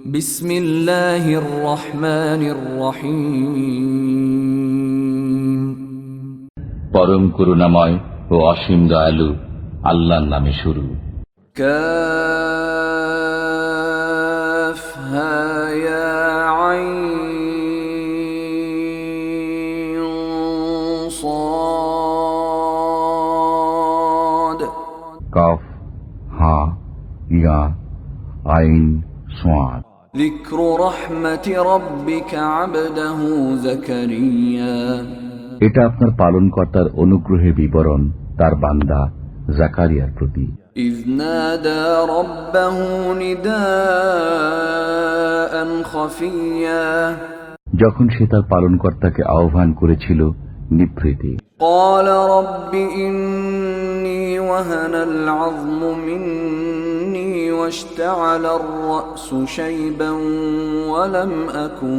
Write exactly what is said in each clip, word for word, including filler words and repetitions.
বিসমিল্লাহির রহমানির রহিম। পরম করুণাময় ও অসীম দয়ালু আল্লাহর নামে শুরু। কাফ হা ইয়া আইন সাদ। কাফ হা ইয়া আইন সাদ। যিকরু রাহমাতি রাব্বিকা আবদাহু যাকারিয়া। এটা আপনার পালনকর্তার অনুগ্রহের বিবরণ তার বান্দা জাকারিয়ার প্রতি। ইয নাদা রাব্বাহু নিদাআন খাফিয়্যা। যখন সে তার পালনকর্তাকে আহ্বান করেছিল নিভৃতে। قال رب إني وهن العظم مني واشتعل الرأس شيبا ولم أكن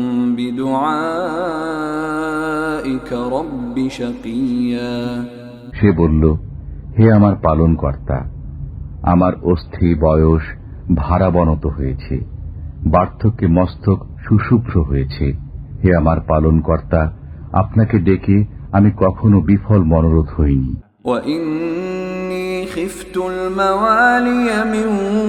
بدعائك رب شقيا। সে বলল, হে আমার পালনকর্তা, আমার অস্থি বয়স ভারাবনত হয়েছে, বার্ধক্যে মস্তক সুশুভ্র হয়েছে। হে আমার পালনকর্তা, আপনাকে ডেকে আমি কখনো বিফল মনোরথ হইনি। وإني خفت الموالي من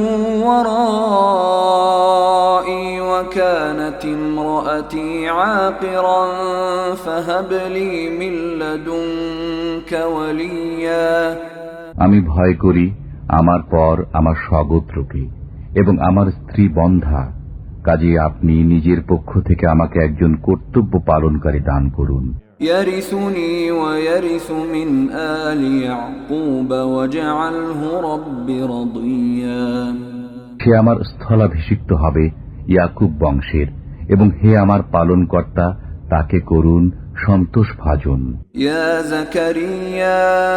ورائي وكانت امرأتي عاقرا فهب لي من لدنك وليا। আমি ভয় করি আমার পর আমার স্বগোত্রকে এবং আমার স্ত্রী বন্ধা, কাজে আপনি নিজের পক্ষ থেকে আমাকে একজন কর্তব্য পালনকারী দান করুন। يرثني ويرث من آل يعقوب واجعله رب رضيا। সে আমার স্থলাভিষিক্ত হবে ইয়াকুব বংশের, এবং হে আমার পালনকর্তা তাকে করুন সন্তোষ ভাজন। ইয়া যাকারিয়া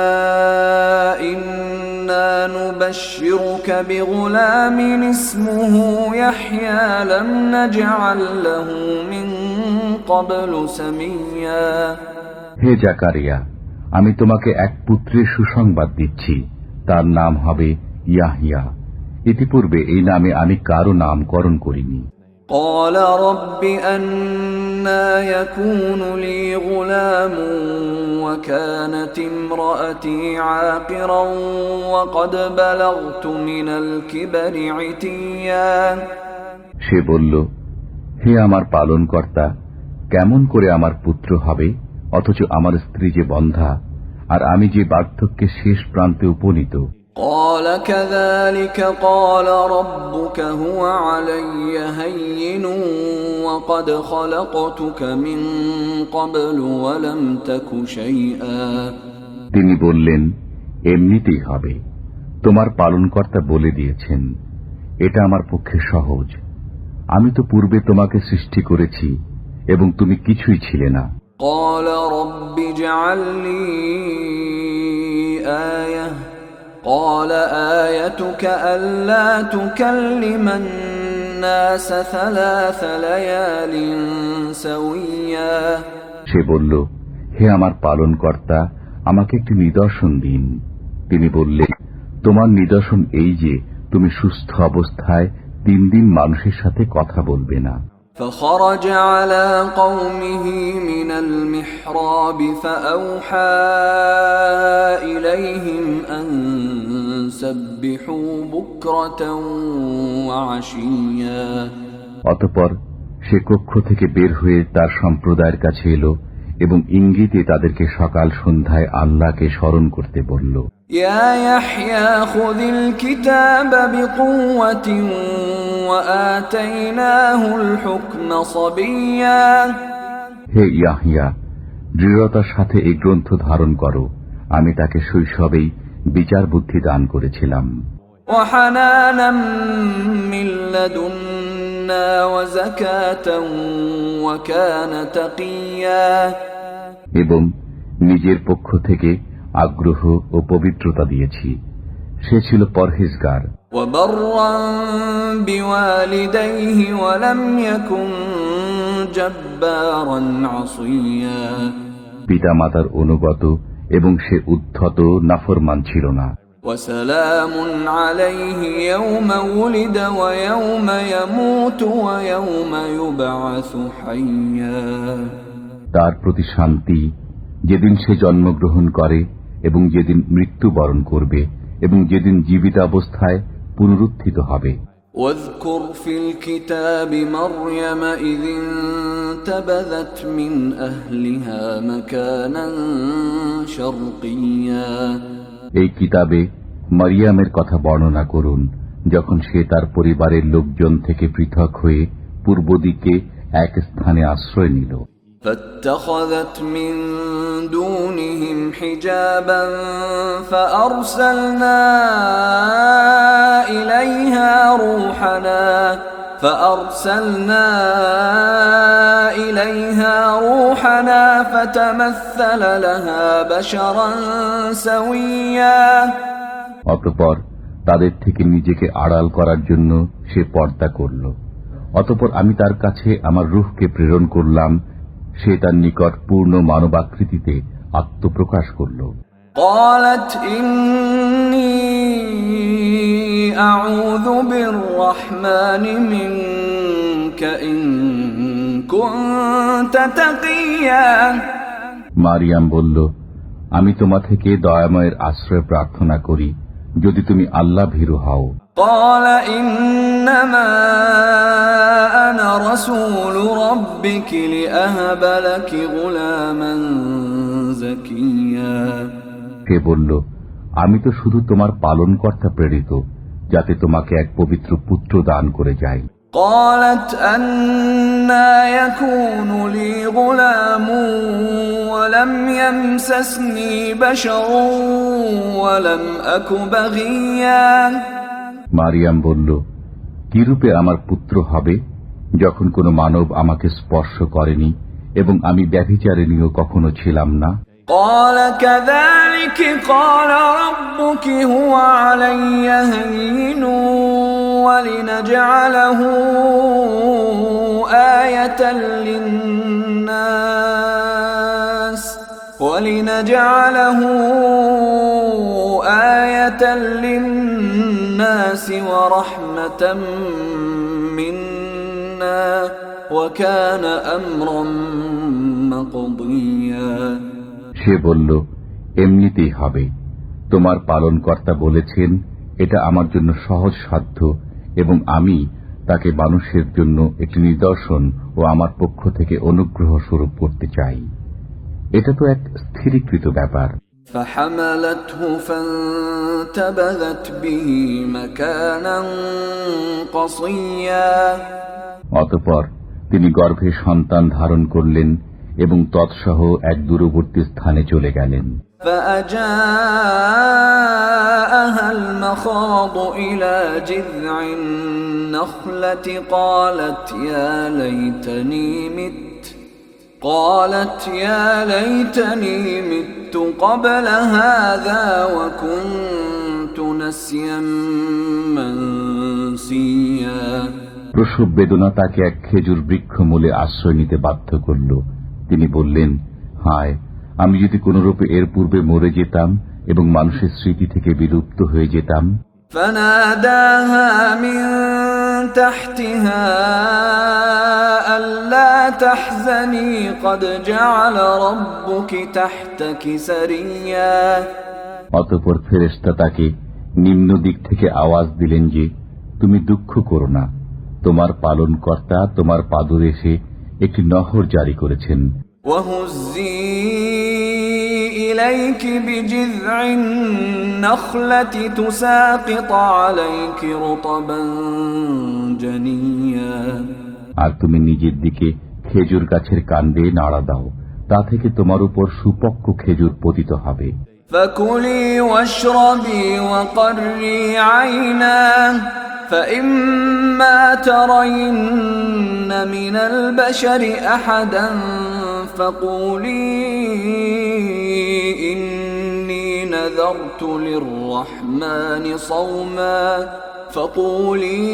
ইন্না নুবাশশিরুকা বিগুলামিন ইসমুহু ইয়াহইয়া লাম নাজআল লাহু মিন ক্বাবলু সামিয়্যা। হে জাকারিয়া, আমি তোমাকে এক পুত্রের সুসংবাদ দিচ্ছি, তার নাম হবে ইয়াহইয়া। ইতিপূর্বে এই নামে আমি কারো নামকরণ করিনি। قال رب أنى يكون لي غلام وكانت امرأتي عاقرا وقد بلغت من الكبر عتيا। সে বলল, হে আমার পালনকর্তা, কেমন করে আমার পুত্র হবে, অথচ আমার স্ত্রী যে বন্ধা, আর আমি যে বার্ধক্যের শেষ প্রান্তে উপনীত। قال كذلك قال ربك هو علي هين وقد خلقتك من قبل ولم تك شيئا। তিনি বললেন, এমনিতেই হবে, তোমার পালনকর্তা বলে দিয়েছেন, এটা আমার পক্ষে সহজ। আমি তো পূর্বে তোমাকে সৃষ্টি করেছি এবং তুমি কিছুই ছিলে না। قال رب اجعل لي آية قال آيتك ألا تكلم الناس ثلاث ليال سويا। সে বলল, হে আমার পালনকর্তা, আমাকে একটি নিদর্শন দিন। তিনি বললেন, তোমার নিদর্শন এই যে তুমি সুস্থ অবস্থায় তিন দিন মানুষের সাথে কথা বলবে না। فخرج على قومه من المحراب فأوحى إليهم أن سبحوا بكرة وعشيا। অতঃপর সে কক্ষ থেকে বের হয়ে তার সম্প্রদায়ের কাছে এলো এবং ইঙ্গিতে তাদেরকে সকাল সন্ধ্যায় আল্লাহকে স্মরণ করতে বলল। ইয়া ইয়াহইয়া খুযিল কিতাবা বিকুওয়াতিন ওয়া আতাইনাহুল হুকমা সাবিয়্যা। হে ইয়াহইয়া, দৃঢ়তার সাথে এই গ্রন্থ ধারণ করো, আমি তাকে শৈশবেই বিচার বুদ্ধি দান করেছিলাম। ওয়া হানানাম মিন লাদুন্না ওয়া যাকাতান ওয়া কানা তাকিয়্যা। এবং নিজের পক্ষ থেকে আগ্রহ ও পবিত্রতা দিয়েছি, সে ছিল পরহেজগার। পিতা মাতার অনুগত এবং সে উদ্ধত নাফরমান ছিল না। وسلام عليه يوم ولد ويوم يموت ويوم يبعث حيا তার প্রতি শান্তি যেদিন সে জন্মগ্রহণ করে এবং যেদিন মৃত্যুবরণ করবে এবং যেদিন জীবিতাবস্থায় পুনরুত্থিত হবে। واذكر في الكتاب مريم إذ انتبذت من أهلها مكانا شرقيا এই কিতাবে মারিয়ামের কথা বর্ণনা করুন, যখন সে তার পরিবারের লোকজন থেকে পৃথক হয়ে পূর্ব দিকে এক স্থানে আশ্রয় নিল। فاتخذت من دونهم حجابا فأرسلنا إليها روحنا فأرسلنا إليها روحنا فتمثل لها بشرا سويا অতঃপর তাদের থেকে নিজেকে আড়াল করার জন্য সে পর্দা করল। অতঃপর আমি তার কাছে আমার রূহকে প্রেরণ করলাম, সে তার নিকট পূর্ণ মানবাকৃতিতে আত্মপ্রকাশ করল। قالت إني أعوذ بالرحمن منك إن كنت تقيا মারিয়াম বলল, আমি তোমা থেকে দয়াময়ের আশ্রয় প্রার্থনা করি যদি তুমি আল্লাহ ভীরু হও। قال إنما أنا رسول ربك لأهب لك غلاما زكيا সে বলল, আমি তো শুধু তোমার পালনকর্তা প্রেরিত, যাতে তোমাকে এক পবিত্র পুত্র দান করে যাই। قالت أنى يكون لي غلام ولم يمسسني بشر ولم أك بغيا মারিয়াম বলল, কিরূপে আমার পুত্র হবে, যখন কোনো মানব আমাকে স্পর্শ করেনি এবং আমি ব্যভিচারিণীও কখনো ছিলাম না। قال كذلك قال ربك هو علي هين ولنجعله آية للناس ولنجعله آية للناس ورحمة منا وكان أمرا مقضيا সে বলল, এমনিতেই হবে। তোমার পালনকর্তা বলেছেন, এটা আমার জন্য সহজ সাধ্য এবং আমি তাকে মানুষের জন্য একটি নিদর্শন ও আমার পক্ষ থেকে অনুগ্রহ স্বরূপ করতে চাই। এটা তো এক স্থিরীকৃত ব্যাপার। فحملته فانتبذت به مكانا قصيا অতঃপর তিনি গর্ভে সন্তান ধারণ করলেন এবং তৎসহ এক দূরবর্তী স্থানে চলে গেলেন। فأجاءها المخاض إلى جذع النخلة قالت يا ليتني مت قالت يا ليتني مت قبل هذا وكنت نسيا منسيا প্রসব বেদনা তাকে এক খেজুর বৃক্ষ মূলে আশ্রয় নিতে বাধ্য করল। তিনি বললেন, হায়, আমি যদি কোনরূপে এর পূর্বে মরে যেতাম এবং মানুষের স্মৃতি থেকে বিলুপ্ত হয়ে যেতাম। فناداها من تحتها ألا تحزني قد جعل ربك تحتك سريا অতঃপর ফেরেশতা তাকে নিম্ন দিক থেকে আওয়াজ দিলেন যে, তুমি দুঃখ করো না, তোমার পালনকর্তা তোমার পাদদেশে একটি নহর জারি করেছেন। وهزي إليك بجذع النخلة تساقط عليك رطبا جنيا আর তুমি নিজের দিকে খেজুর গাছের কাণ্ডে নাড়া দাও, তা থেকে তোমার উপর সুপক্ক খেজুর পতিত হবে। فكلي واشربي وقري عينا فإما ترين من البشر أحدا فقولي إني نذرت للرحمن صوما فقولي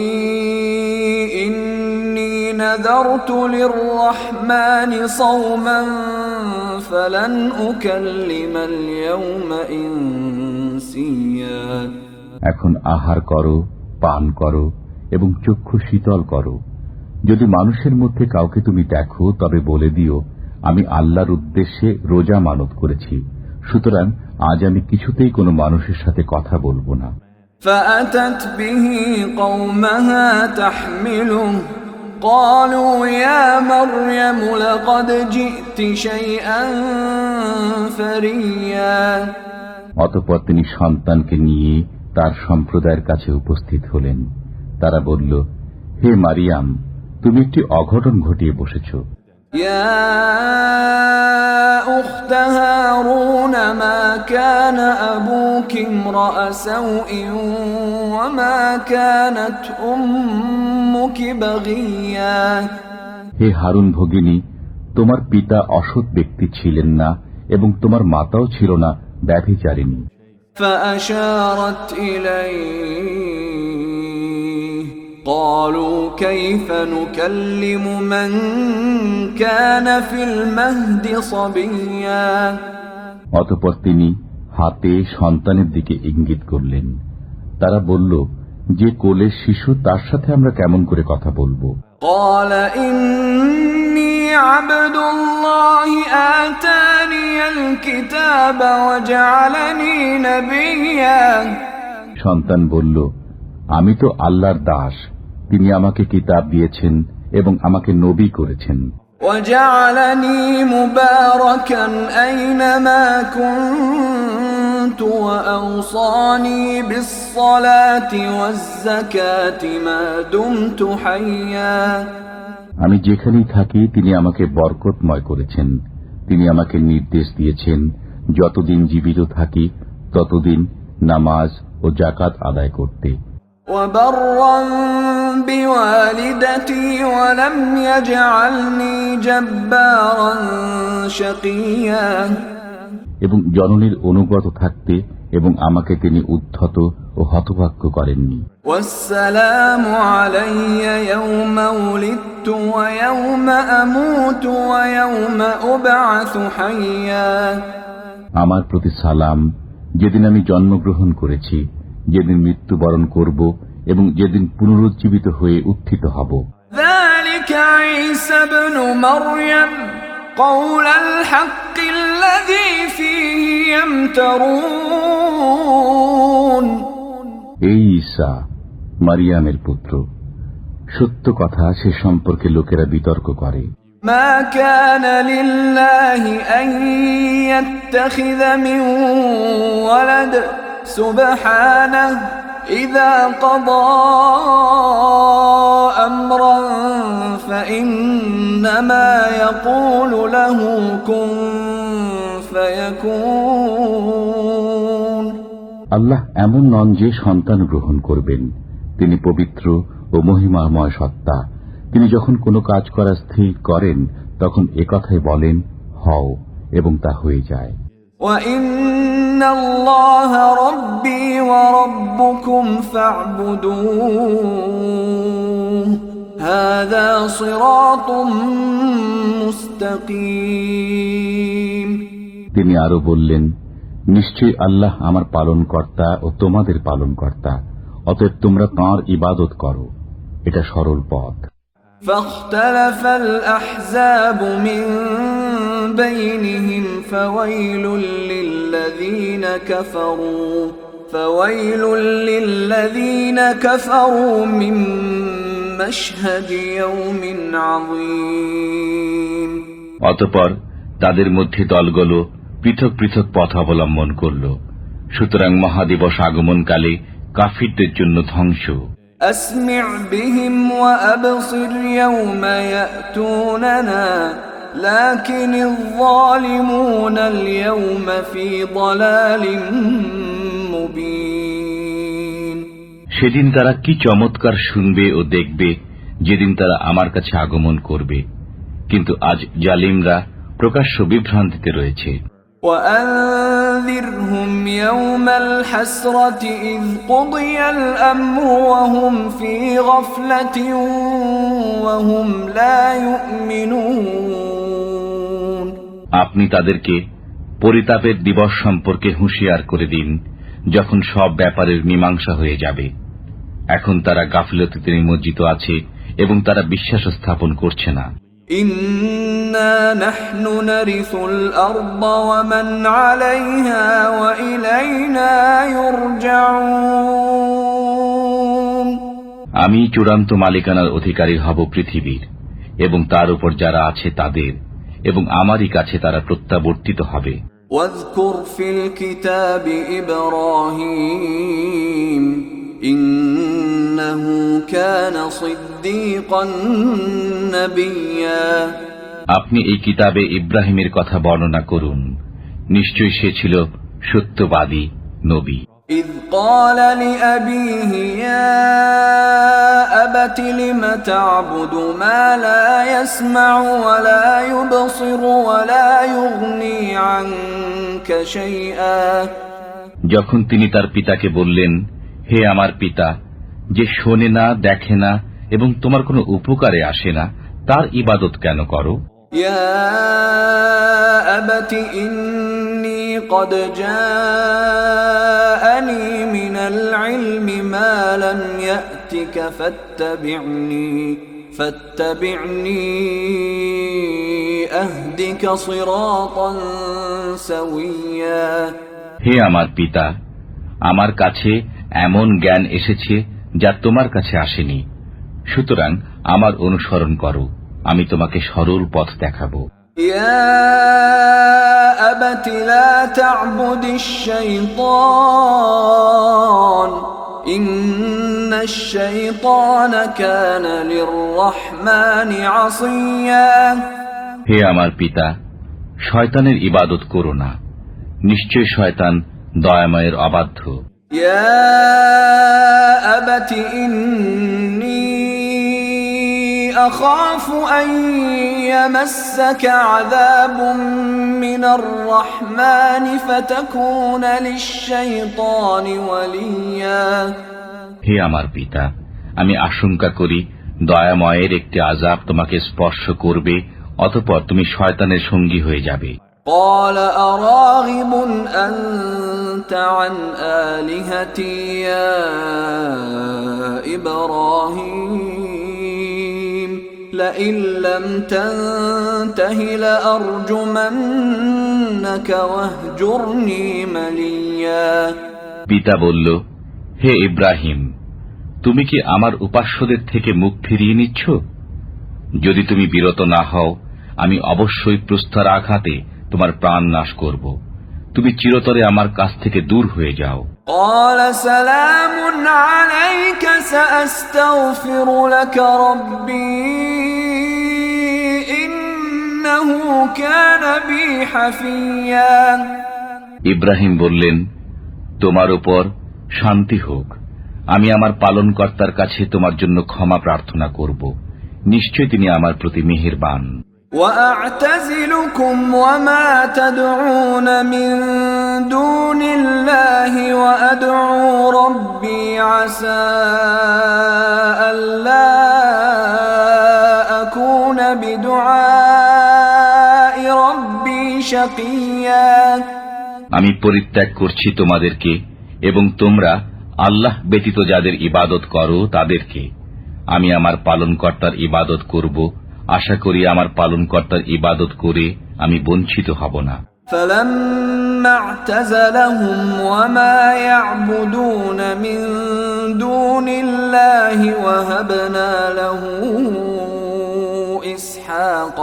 إني نذرت للرحمن صوما فلن أكلم اليوم إنسيا منسيا এখন আহার করো, পান করো এবং চক্ষু শীতল করো। যদি মানুষের মধ্যে কাউকে তুমি দেখো তবে বলে দিও, আমি আল্লাহর উদ্দেশ্যে রোজা মানত করেছি, সুতরাং আজ আমি কিছুতেই কোনো মানুষের সাথে কথা বলবো না। فأتت به قومها تحمله قالوا يا مريم لقد جئت شيئا فريا অতঃপর তিনি সন্তানকে নিয়ে তার সম্প্রদায়ের কাছে উপস্থিত হলেন। তারা বলল, হে মারিয়াম, তুমি একটি অঘটন ঘটিয়ে বসেছ। يا أخت هارون ما كان أبوك امرأ سوء وما كانت أمك بغيا হে হারুন ভগিনী, তোমার পিতা অসৎ ব্যক্তি ছিলেন না এবং তোমার মাতাও ছিল না ব্যভিচারিণী। فأشارت إليه قالوا كيف نكلم من كان في المهد صبيا অতঃপর তিনি হাতে সন্তানের দিকে ইঙ্গিত করলেন। তারা বলল, যে কোলের শিশু তার সাথে আমরা কেমন করে কথা বলবো? قال إني عبد الله آتاني الكتاب وجعلني نبيا সন্তান বলল, আমি তো আল্লাহর দাস, তিনি আমাকে কিতাব দিয়েছেন এবং আমাকে নবী করেছেন। وجعلني مباركا أينما كنت وأوصاني بالصلاة والزكاة ما دمت حيا আমি যেখানেই থাকি তিনি আমাকে বরকতময় করেছেন। তিনি আমাকে নির্দেশ দিয়েছেন যতদিন জীবিত থাকি ততদিন নামাজ ও যাকাত আদায় করতে। وبرا بوالدتي ولم يجعلني جبارا شقيا এবং জননীর অনুগত থাকতে এবং আমাকে তিনি উদ্ধত ও হতভাগ্য করেননি। والسلام علي يوم ولدت ويوم أموت ويوم أبعث حيا আমার প্রতি সালাম, যেদিন আমি জন্মগ্রহণ করেছি, যেদিন মৃত্যুবরণ করব এবং যেদিন পুনরুজ্জীবিত হয়ে উত্থিত হব। ذلك عيسى ابن مريم قول الحق الذي فيه يمترون এই ঈসা মারিয়ামের পুত্র, সত্য কথা সে সম্পর্কে লোকেরা বিতর্ক করে। ما كان لله أن يتخذ من ولد سبحانه إذا قضى أمرا فإنما يقول له كن فيكون আল্লাহ এমন নন যে সন্তান গ্রহণ করবেন, তিনি পবিত্র ও মহিমাময় সত্তা। তিনি যখন কোনো কাজ করা স্থির করেন তখন একথাই বলেন, হও, এবং তা হয়ে যায়। وَإِنَّ اللَّهَ رَبِّي وَرَبُّكُمْ فَاعْبُدُوهُ هَذَا صِرَاطٌ مُسْتَقِيمٌ তিনি আরো বললেন, নিশ্চয়ই আল্লাহ আমার পালনকর্তা ও তোমাদের পালনকর্তা, অতএব তোমরা তাঁর ইবাদত করো, এটা সরল পথ। فاختلف الأحزاب من بينهم فويل للذين كفروا فويل للذين كفروا من مشهد يوم عظيم অতঃপর তাদের মধ্যে দলগুলো পৃথক পৃথক পথ অবলম্বন করল, সুতরাং মহাদিবস আগমনকালে কাফিরদের জন্য ধ্বংস। أسمع بهم وأبصر يوم يأتوننا لكن الظالمون اليوم في ضلال مبين সেদিন তারা কি চমৎকার শুনবে ও দেখবে যেদিন তারা আমার কাছে আগমন করবে, কিন্তু আজ জালিমরা প্রকাশ্য বিভ্রান্তিতে রয়েছে। وأنذرهم يوم الحسرة إذ قضي الأمر وهم في غفلة وهم لا يؤمنون আপনি তাদেরকে পরিতাপের দিবস সম্পর্কে হুঁশিয়ার করে দিন, যখন সব ব্যাপারের মীমাংসা হয়ে যাবে। এখন তারা গাফিলতিতে নিমজ্জিত আছে এবং তারা বিশ্বাস স্থাপন করছে না। ইন্না নাহনু নারিসুল আরদ ওয়া মান আলাইহা ওয়া ইলাইনা ইউরজাউন। আমি চূড়ান্ত মালিকানার অধিকারী হব পৃথিবীর এবং তার উপর যারা আছে তাদের, এবং আমারই কাছে তারা প্রত্যাবর্তিত হবে। ওয়াযকুর ফিল কিতাবি ইব্রাহিম ইন্নাহু কানা সিদ্দীকান নাবিয়্যা। আপনি এই কিতাবে ইব্রাহিমের কথা বর্ণনা করুন, নিশ্চয়ই সে ছিল সত্যবাদী নবী। إذ قال لأبيه يا أبت لم تعبد ما لا يسمع ولا يبصر ولا يغني عنك شيئا। যখন তিনি তার পিতাকে বললেন, হে আমার পিতা, যে শোনে না, দেখে না এবং তোমার কোনো উপকারে আসে না, তার ইবাদত কেন করো? يا أبت إني قد جاءني من العلم ما لم يأتك فاتبعني فاتبعني أهدك صراطا سويا। হে আমার পিতা, আমার কাছে এমন জ্ঞান এসেছে যা তোমার কাছে আসেনি, সুতরাং আমার অনুসরণ করো, আমি তোমাকে সরল পথ দেখাবো। ইয়া আবাতি লা তা'বুদিশ শাইতান ইন্নাশ শাইতানা কানা লির-রাহমানি আসিয়া। হে আমার পিতা, শয়তানের ইবাদত করো না, নিশ্চয় শয়তান দয়াময়ের অবাধ্য। ইয়া আবাতি ইন্নী أخاف أن يمسك عذاب من الرحمن فتكون للشيطان وليا। হে আমার পিতা, আমি আশঙ্কা করি দয়াময়ের একটি আযাব তোমাকে স্পর্শ করবে, অতঃপর তুমি শয়তানের সঙ্গী হয়ে যাবে। قال أراغب أنت عن آلهتي يا إبراهيم لئن لم تنته لأرجمنك واهجرني مليا। পিতা বলল, হে ইব্রাহিম, তুমি কি আমার উপাস্যদের থেকে মুখ ফিরিয়ে নিচ্ছ? যদি তুমি বিরত না হও, আমি অবশ্যই প্রস্তর আঘাতে তোমার প্রাণ নাশ করব। তুমি চিরতরে আমার কাছ থেকে দূর হয়ে যাও। قال سلام عليك سأستغفر لك ربي إنه كان بي حفيا। ইব্রাহিম বললেন, তোমার উপর শান্তি হোক, আমি আমার পালনকর্তার কাছে তোমার জন্য ক্ষমা প্রার্থনা করব, নিশ্চয় তিনি আমার প্রতি মেহেরবান। وأعتزلكم وما تدعون من دون الله وأدعو ربي عسى ألا أكون بدعاء ربي شقيا। আমি পরিত্যাগ করছি তোমাদেরকে এবং তোমরা আল্লাহ ব্যতীত যাদের ইবাদত করো তাদেরকে। আমি আমার পালনকর্তার ইবাদত করব, আশা করি আমার পালনকর্তার ইবাদত করে আমি বঞ্চিত হব না। فَلَمَّا اعْتَزَلَهُمْ وَمَا يَعْبُدُونَ مِن دُونِ اللَّهِ وَهَبْنَا لَهُ إِسْحَاقَ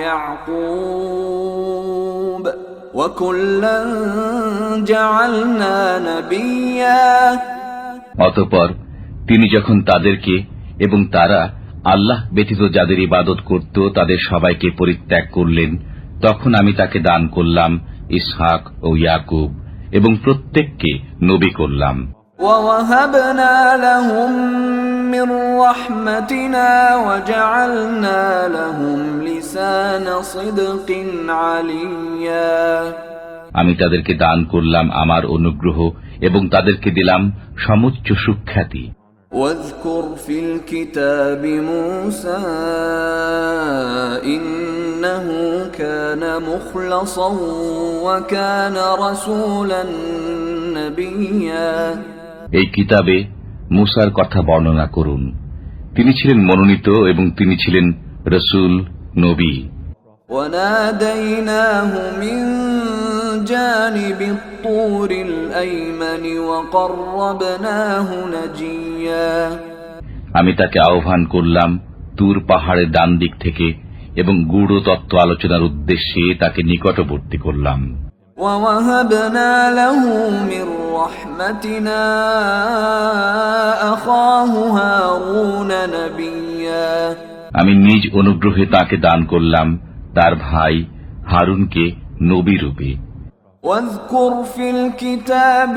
وَيَعْقُوبَ وَكُلًّا جَعَلْنَا نَبِيًّا। অতঃপর তিনি যখন তাদেরকে এবং তারা আল্লাহ ব্যতীত যাদের ইবাদত করত তাদের সবাইকে পরিত্যাগ করলেন, তখন আমি তাকে দান করলাম ইসহাক ও ইয়াকুব এবং প্রত্যেককে নবী করলাম। وَوَهَبْنَا لَهُم مِّن رَّحْمَتِنَا وَجَعَلْنَا لَهُمْ لِسَانَ صِدْقٍ عَلِيًّا। আমি তাদেরকে দান করলাম আমার অনুগ্রহ এবং তাদেরকে দিলাম সমুচ্চ সুখ্যাতি। واذكر في الكتاب موسى إنه كان مخلصا وكان رسولا نبيا এই কিতাবে মুসার কথা বর্ণনা করুন। তিনি ছিলেন মনোনীত এবং তিনি ছিলেন রাসূল, নবী। وناديناه من جانب الطور الأيمن وقربناه نجيا আমি তাকে আহ্বান করলাম তুর পাহাড়ের ডান দিক থেকে এবং গূঢ় তত্ত্ব আলোচনার উদ্দেশ্যে তাকে নিকটবর্তী করলাম। ووهبنا له من رحمتنا أخاه هارون نبيا আমি নিজ অনুগ্রহে তাকে দান করলাম তার ভাই হারুনকে নবী রূপে। واذكر في الكتاب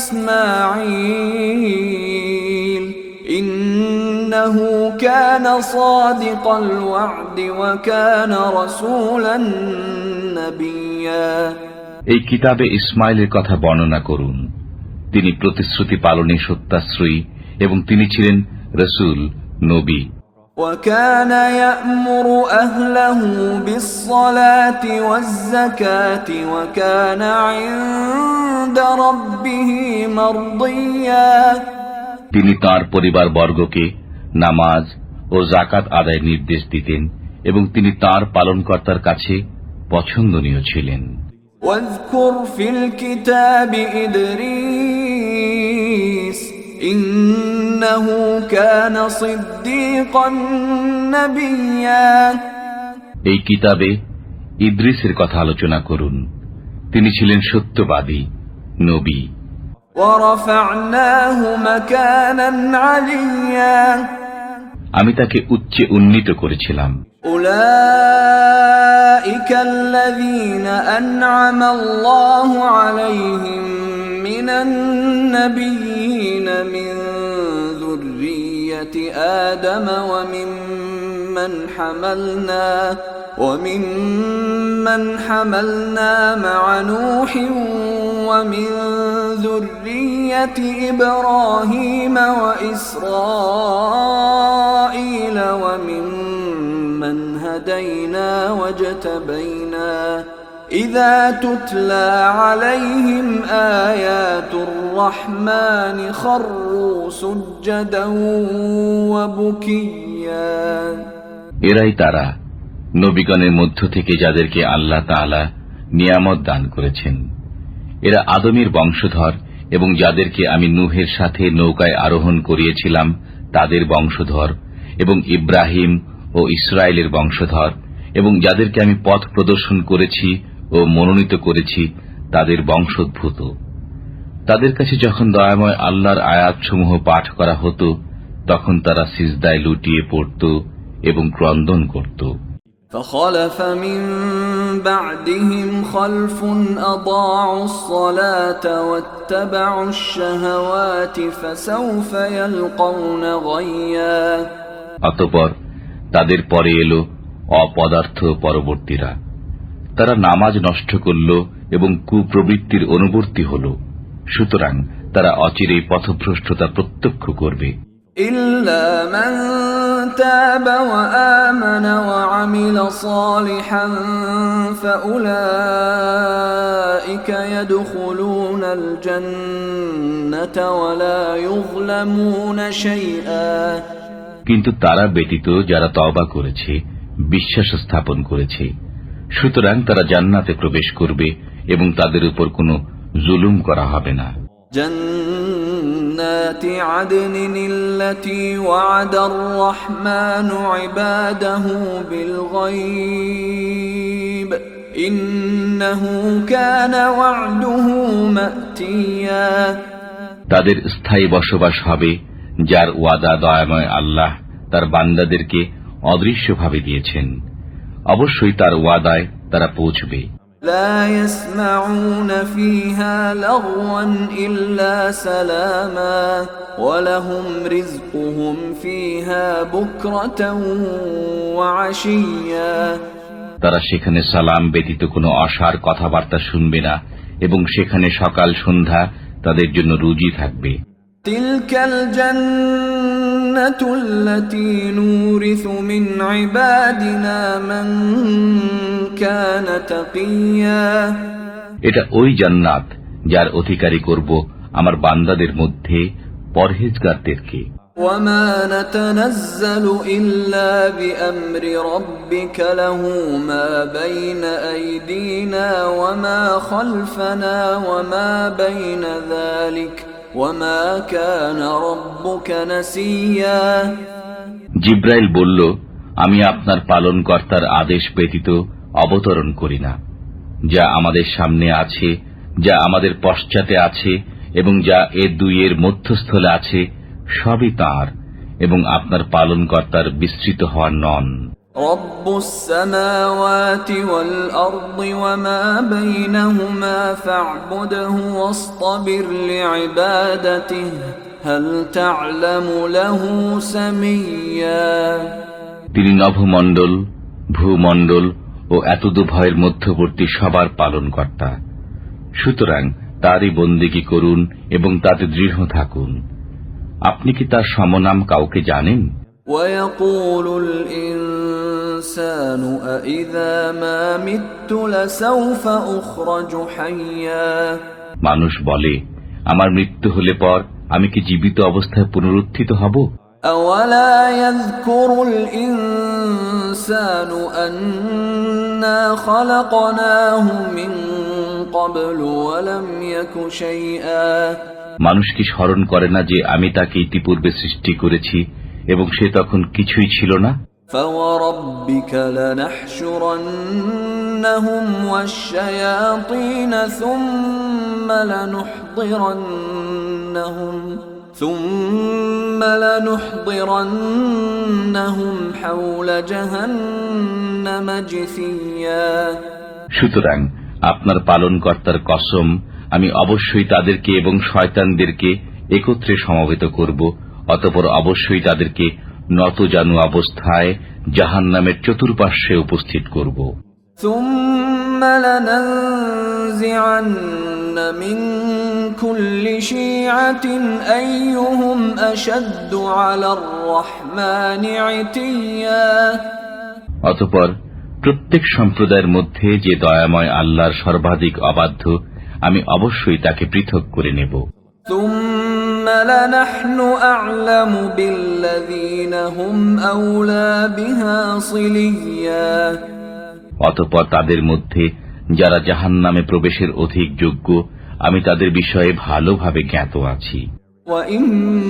إسماعيل إنه كان صادق الوعد وكان رسولا نبيا এই কিতাবে ইসমাইলের কথা বর্ণনা করুন। তিনি প্রতিশ্রুতি পালনে সত্যাশ্রয়ী এবং তিনি ছিলেন রাসূল, নবী। وكان يأمر أهله بالصلاة والزكاة وكان عند ربه مرضيا তিনি তাঁর পরিবার বর্গকে নামাজ ও যাকাত আদায়ের নির্দেশ দিতেন এবং তিনি তাঁর পালনকর্তার কাছে পছন্দনীয় ছিলেন। واذكر في الكتاب إدريس إنه كان صديقا نبيا এই কিতাবে ইদ্রিসের কথা আলোচনা করুন। তিনি ছিলেন সত্যবাদী, নবী। ورفعناه مكانا عليا আমি তাকে উচ্চে উন্নীত করেছিলাম। أولئك الذين أنعم الله عليهم من النبيين من ذرية آدم وممن حملنا وممن حملنا مع نوح ومن ذرية إبراهيم وإسرائيل وممن هدينا واجتبينا إذا تتلى عليهم آيات الرحمن خروا سجدا وبكيا এরাই তারা নবীগণের মধ্য থেকে যাদেরকে আল্লাহ তাআলা নিয়ামত দান করেছেন। এরা আদমের বংশধর এবং যাদেরকে আমি নূহের সাথে নৌকায় আরোহণ করিয়েছিলাম তাদের বংশধর, এবং ইব্রাহিম ও ইসরায়েলের বংশধর, এবং যাদেরকে আমি পথ প্রদর্শন করেছি ও মনোনীত করেছি তাদের বংশোদ্ভূত। তাদের কাছে যখন দয়াময় আল্লাহর আয়াতসমূহ পাঠ করা হতো তখন তারা সিজদায় লুটিয়ে পড়ত এবং ক্রন্দন করত। فخلف من بعدهم خلف أضاعوا الصلاة واتبعوا الشهوات فسوف يلقون غيا অতঃপর তাদের পরে এলো অপদার্থ পরবর্তীরা। তারা নামাজ নষ্ট করল এবং কুপ্রবৃত্তির অনুবর্তী হল। সুতরাং তারা অচিরেই পথভ্রষ্টতা প্রত্যক্ষ করবে। إلا من تاب وآمن وعمل صالحا فأولئك يدخلون الجنة ولا يظلمون شيئا কিন্তু তারা ব্যতীত যারা তওবা করেছে, বিশ্বাস স্থাপন করেছে, সুতরাং তারা জান্নাতে প্রবেশ করবে এবং তাদের উপর কোনো জুলুম করা হবে না। جنات عدن التي وعد الرحمن عباده بالغيب إنه كان وعده مأتيا তাদের স্থায়ী বসবাস হবে যার ওয়াদা দয়াময় আল্লাহ তার বান্দাদেরকে অদৃশ্যভাবে দিয়েছেন। অবশ্যই তার ওয়াদায় তারা পৌঁছবে। لا يسمعون فيها لغوا إلا سلاما ولهم رزقهم فيها بكرة وعشيا তারা সেখানে সালাম ব্যতীত কোনো অসার কথাবার্তা শুনবে না এবং সেখানে সকাল সন্ধ্যা তাদের জন্য রুজি থাকবে। تلك الجنة التي نورث من عبادنا من كان تقيا এটা ওই জান্নাত যার অধিকারী করব আমার বান্দাদের মধ্যে পরহেজগারদেরকে। وما نتنزل إلا بأمر ربك له ما بين أيدينا وما خلفنا وما بين ذلك وما كان ربك نسيا। জিব্রাইল বলল, আমি আপনার পালনকর্তার আদেশ ব্যতীত অবতরণ করি না। যা আমাদের সামনে আছে, যা আমাদের পশ্চাতে আছে এবং যা এ দুইয়ের মধ্যস্থলে আছে, সবই তাঁর এবং আপনার পালনকর্তার বিস্তৃত হওয়া নন। রব্বুস সামাওয়াতি ওয়াল আরদি ওয়া মা বাইনাহুমা ফা'বুদহু ওয়াসতাবির লিইবাদাতিহি হাল তা'লামু লাহু সামিয়্যা। তিনি নভমণ্ডল, ভূমণ্ডল ও এতদুভয়ের মধ্যবর্তী সবার পালনকর্তা। সুতরাং তারই বন্দেগী করুন এবং তাতে দৃঢ় থাকুন। আপনি কি তার সমনাম কাউকে জানেন? ওয়ায়াকুলুল ইনসানু আইযা মা মিততু লাসাউফা উখরাজু হাইয়্যা। মানুষ বলে, আমার মৃত্যু হলে পর আমি কি জীবিত অবস্থায় পুনরুত্থিত হব? আওয়ালা ইয়াযকুরুল ইনসানু আন্না খালাকনাহু মিন ক্বাবলু ওয়া লাম ইয়াকু শাইআ। মানুষ কি স্মরণ করে না যে আমি তাকে ইতিপূর্বে সৃষ্টি করেছি এবং সে তখন কিছুই ছিল না? ফাওয়ারাব্বিকা লানাহশুরান্নাহুম ওয়াশ-শায়াতিন সুম্মা লানুহদিরান্নাহুম সুম্মা লানুহদিরান্নাহুম হাওলা জাহান্নাম জিসিয়্যা। সুতরাং আপনার পালনকর্তার কসম, আমি অবশ্যই তাদেরকে এবং শয়তানদেরকে একত্রে সমবেত করব, অতঃপর অবশ্যই তাদেরকে নতজানু অবস্থায় জাহান্নামের চতুর্পার্শ্বে উপস্থিত করব। সুম্মা লানানজি'আন্না মিন কুল্লি শি'আতিন আইয়ুহুম আশাদ্দু আলার রাহমানি ইতিয়্যা। অতঃপর প্রত্যেক সম্প্রদায়ের মধ্যে যে দয়াময় আল্লাহর সর্বাধিক অবাধ্য, আমি অবশ্যই তাকে পৃথক করে নেব। সুম্মা লানাহনু আ'লামু বিল্লাযীনা হুম আওলা বিহা সিলিয়্যা। অতঃপর তাদের মধ্যে যারা জাহান্নামে প্রবেশের অধিক যোগ্য, আমি তাদের বিষয়ে ভালোভাবে জ্ঞাত আছি। ওয়া ইম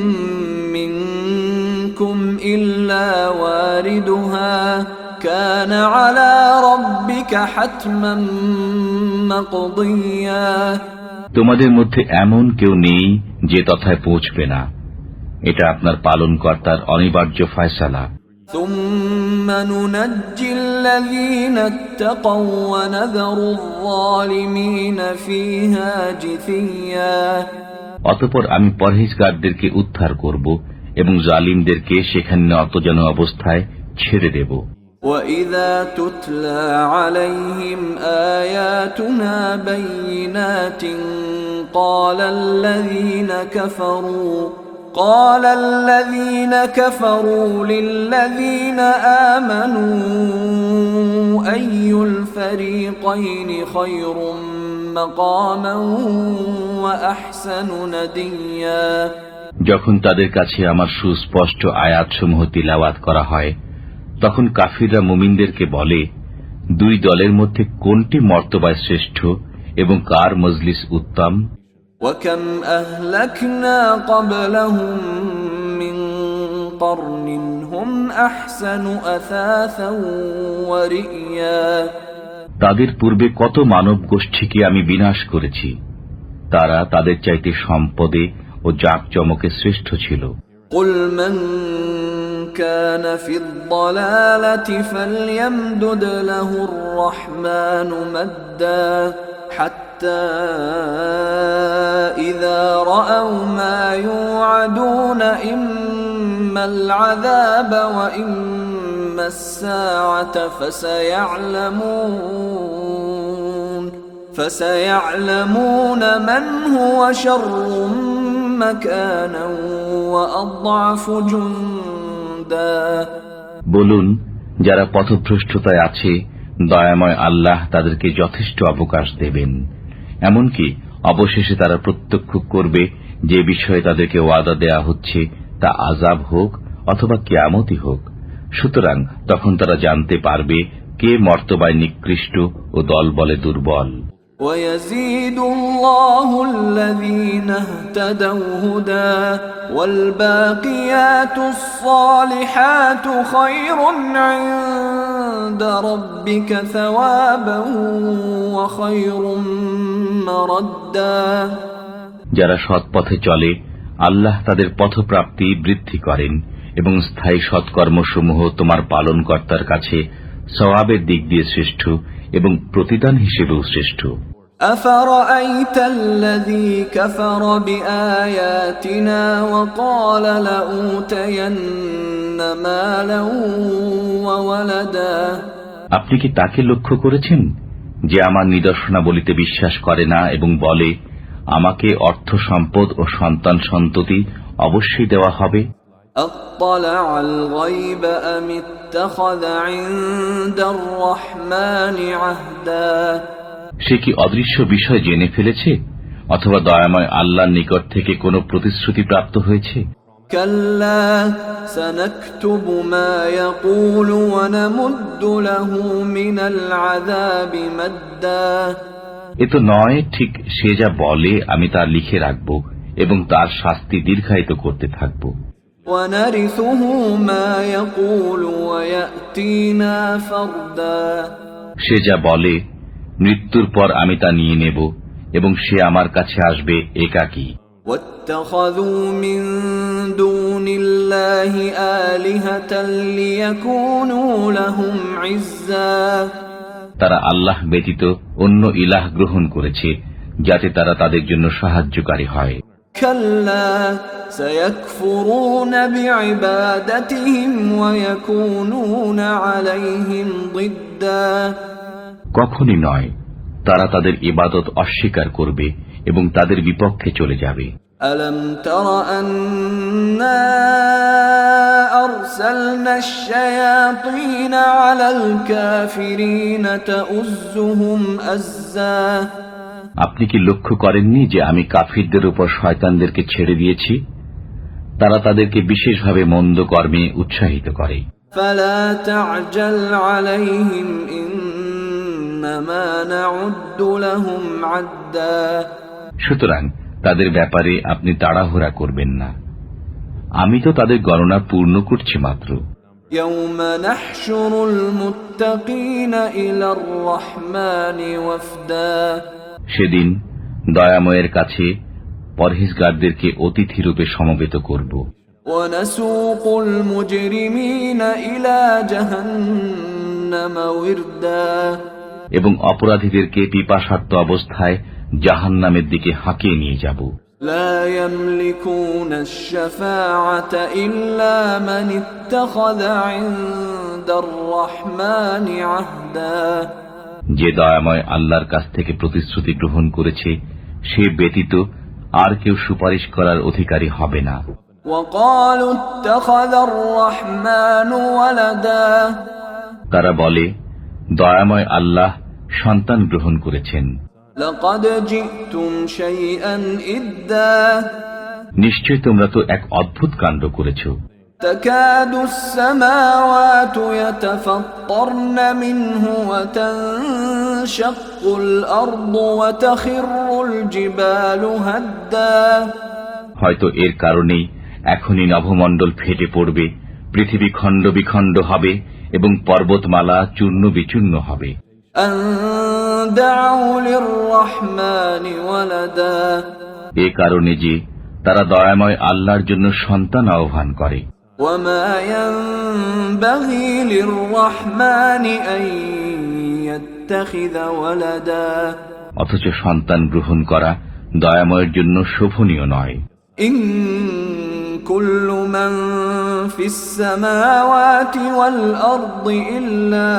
মিনকুম ইল্লা ওয়ারিদুহা কানা আলা রাব্বিকা হাতমান মাকদিয়্যা। তোমাদের মধ্যে এমন কেউ নেই যে তথায় পৌঁছবে না, এটা আপনার পালনকর্তার অনিবার্য ফয়সালা। সুম্মা নুনাজ্জিল্লাযীনা ইত্তাকাও ওয়া নাযারুয যালিমিনা ফীহা জিসিয়্যা। অতঃপর আমি পরহেজগারদেরকে উদ্ধার করব এবং জালিমদেরকে সেখানে নতজানু অবস্থায় ছেড়ে দেব। وَإِذَا تُتْلَى عَلَيْهِمْ آيَاتُنَا بَيِّنَاتٍ قَالَ الَّذِينَ كَفَرُوا قَالَ الَّذِينَ كَفَرُوا لِلَّذِينَ آمَنُوا أَيُّ الْفَرِيقَيْنِ خَيْرٌ مَقَامًا وَأَحْسَنُ نَدِيًّا। যখন তাদের কাছে আমার সুস্পষ্ট আয়াতসমূহ তিলাওয়াত করা হয়, তখন কাফিররা মুমিনদেরকে বলে, দুই দলের মধ্যে কোনটি মর্তবায় শ্রেষ্ঠ এবং কার মজলিস উত্তম। وَكَمْ أَهْلَكْنَا قَبْلَهُمْ مِنْ قَرْنٍ هُمْ أَحْسَنُ أَثَاثًا وَرِئْيًا। তাদের পূর্বে কত মানব গোষ্ঠীকে আমি বিনাশ করেছি, তারা তাদের চাইতে সম্পদে ও জাকজমকে শ্রেষ্ঠ ছিল। قُلْ مَنْ كَانَ فِي الضَّلَالَةِ فَلْيَمْدُدْ لَهُ الرَّحْمَنُ مَدًّا حَتَّى إِذَا رَأَوْا مَا يُوعَدُونَ إِمَّا الْعَذَابَ وَإِمَّا السَّاعَةَ فَسَيَعْلَمُونَ فَسَيَعْلَمُونَ مَنْ هُوَ شَرٌّ مَكَانًا وَأَضْعَفُ جُنْدًا। বলুন, যারা পথভ্রষ্টতায় আছে, দয়াময় আল্লাহ তাদেরকে যথেষ্ট অবকাশ দেবেন। এমনকি অবশেষে তারা প্রত্যক্ষ করবে যে বিষয়ে তাদেরকে ওয়াদা দেয়া হচ্ছে তা আযাব হোক অথবা কিয়ামতই হোক। সুতরাং তখন তারা জানতে পারবে কে মর্তবায় নিকৃষ্ট ও দলবলে দুর্বল। وَيَزِيدُ اللَّهُ الَّذِينَ اهْتَدَوْا هُدًى وَالْبَاقِيَاتُ الصَّالِحَاتُ خَيْرٌ عِندَ رَبِّكَ ثَوَابًا وَخَيْرٌ مَّرَدًّا। যারা সৎ পথে চলে আল্লাহ তাদের পথপ্রাপ্তি বৃদ্ধি করেন এবং স্থায়ী সৎকর্মসমূহ তোমার পালনকর্তার কাছে সওয়াবের দিক দিয়ে শ্রেষ্ঠ এবং প্রতিদান হিসেবেও শ্রেষ্ঠ। أَفَرَأَيْتَ الَّذِي كَفَرَ بِآيَاتِنَا وَقَالَ لَأُوتَيَنَّ مَالًا وَوَلَدًا। আপনি কি তাকে লক্ষ্য করেছেন যে আমার নিদর্শনাবলিতে বিশ্বাস করে না এবং বলে আমাকে অর্থ সম্পদ ও সন্তান সন্ততি অবশ্যই দেওয়া হবে? أَطَّلَعَ الْغَيْبَ أَمِ اتَّخَذَ عِندَ الرَّحْمَنِ عَهْدًا। সে কি অদৃশ্য বিষয় জেনে ফেলেছে অথবা দয়াময় আল্লাহর নিকট থেকে কোনো প্রতিশ্রুতি প্রাপ্ত হয়েছে? كَلَّا سَنَكْتُبُ مَا يَقُولُ وَنَمُدُّ لَهُ مِنَ الْعَذَابِ مَدًّا। এ তো নয়, ঠিক সে যা বলে আমি তা লিখে রাখব এবং তার শাস্তি দীর্ঘায়িত করতে থাকব। وَنَرِثُهُ مَا يَقُولُ وَيَأْتِينَا فَرْدًا। সে যা বলে মৃত্যুর পর আমি তা নিয়ে নেব এবং সে আমার কাছে আসবে একাকী। وَاتَّخَذُوا مِن دُونِ اللَّهِ آلِهَةً لِيَكُونُوا لَهُمْ عِزًّا। তারা আল্লাহ ব্যতীত অন্য ইলাহ গ্রহণ করেছে যাতে তারা তাদের জন্য সাহায্যকারী হয়। كَلَّا سَيَكْفُرُونَ بِعِبَادَتِهِمْ وَيَكُونُونَ عَلَيْهِمْ ضِدًّا। কখনই নয়, তারা তাদের ইবাদত অস্বীকার করবে এবং তাদের বিপক্ষে চলে যাবে। أَلَمْ تَرَ أَنَّا أَرْسَلْنَا الشَّيَاطِينَ عَلَى الْكَافِرِينَ تَؤُزُّهُمْ أَزًّا। আপনি কি লক্ষ্য করেননি যে আমি কাফিরদের উপর শয়তানদেরকে ছেড়ে দিয়েছি? তারা তাদেরকে বিশেষভাবে মন্দ কর্মে উৎসাহিত করে। فَلَا تَعْجَلْ عَلَيْهِمْ إِنَّمَا نَعُدُّ لَهُمْ عَدًّا। সুতরাং তাদের ব্যাপারে আপনি তাড়াহুড়া করবেন না, আমি তো তাদের গণনা পূর্ণ করছি মাত্র। يَوْمَ نَحْشُرُ الْمُتَّقِينَ إِلَى الرَّحْمَنِ وَفْدًا। সেদিন দয়াময়ের কাছে পরহেজগারদেরকে অতিথিরূপে সমবেত করব। وَنَسُوقُ الْمُجْرِمِينَ إِلَى جَهَنَّمَ وِرْدًا। এবং অপরাধীদেরকে পিপাসার্ত অবস্থায় জাহান্নামের দিকে হাঁকিয়ে নিয়ে যাব। لَا يَمْلِكُونَ الشَّفَاعَةَ إِلَّا مَنِ اتَّخَذَ عِندَ الرَّحْمَنِ عَهْدًا। যে দয়াময় আল্লাহর কাছ থেকে প্রতিশ্রুতি গ্রহণ করেছে সে ব্যতীত আর কেউ সুপারিশ করার অধিকারী হবে না। وَقَالُوا اتَّخَذَ الرَّحْمَنُ وَلَدًا। তারা বলে দয়াময় আল্লাহ সন্তান গ্রহণ করেছেন। لَقَدْ جِئْتُمْ شَيْئًا إِدًّا। নিশ্চয় তোমরা তো এক অদ্ভুত কাণ্ড করেছ। تَكَادُ السَّمَاوَاتُ يَتَفَطَّرْنَ مِنْهُ وَتَنشَقُّ الْأَرْضُ وَتَخِرُّ الْجِبَالُ هَدًّا। হয়তো এর কারণেই এখনই নভমণ্ডল ফেটে পড়বে, পৃথিবী খণ্ড বিখণ্ড হবে এবং পর্বতমালা চূর্ণ বিচূর্ণ হবে। أَن دَعَوْا لِلرَّحْمَنِ وَلَدًا। এ কারণে যে তারা দয়াময় আল্লাহর জন্য সন্তান আহ্বান করে। وَمَا يَنبَغِي لِلرَّحْمَنِ أَن يَتَّخِذَ وَلَدًا। অথচ সন্তান গ্রহণ করা দয়াময়ের জন্য শোভনীয় নয়। إِن كُلُّ مَن فِي السَّمَاوَاتِ وَالْأَرْضِ إِلَّا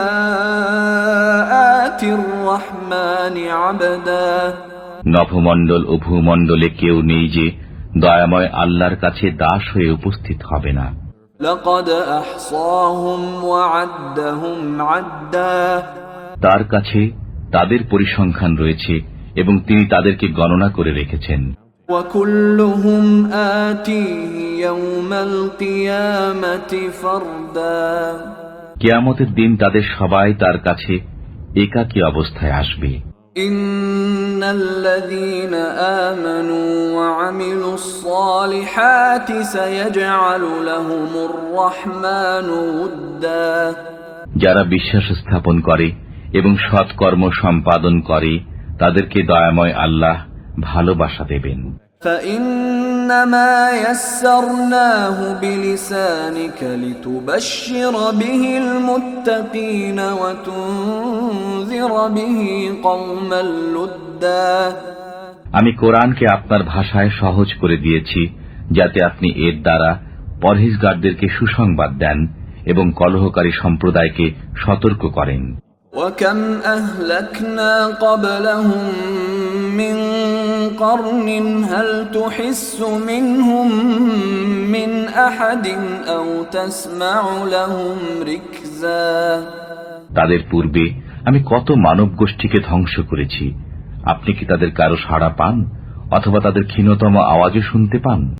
آتِي الرَّحْمَنِ عَبْدًا। নভমণ্ডল ও ভূমণ্ডলে কেউ নেই যে দয়াময় আল্লাহর কাছে দাস হয়ে উপস্থিত হবে না। لَقَدْ أَحْصَاهُمْ وَعَدَّهُمْ عَدًّا। তার কাছে তাদের পরিসংখ্যান রয়েছে এবং তিনি তাদেরকে গণনা করে রেখেছেন। وكلهم آتيه يوم القيامة فردا কিয়ামতের দিন তাদের সবাই তার কাছে একাকী অবস্থায় আসবে। إن الذين آمنوا وعملوا الصالحات سيجعل لهم الرحمن ودا যারা বিশ্বাস স্থাপন করে এবং সৎকর্ম সম্পাদন করে তাদেরকে দয়াময় আল্লাহ ভালোবাসা দেবেন। فإنما يسرناه بلسانك لتبشر به المتقين وتنذر به قوما لدا আমি কোরআনকে আপনার ভাষায় সহজ করে দিয়েছি যাতে আপনি এর দ্বারা পরহেজগারদেরকে সুসংবাদ দেন এবং কলহকারী সম্প্রদায়কে সতর্ক করেন। وكم أهلكنا قبلهم من قرن هل تحس منهم من أحد أو تسمع لهم ركزا তাদের পূর্বে আমি কত মানব গোষ্ঠীকে ধ্বংস করেছি, আপনি কি তাদের কারো সাড়া পান অথবা তাদের ক্ষীণতম আওয়াজও শুনতে পান?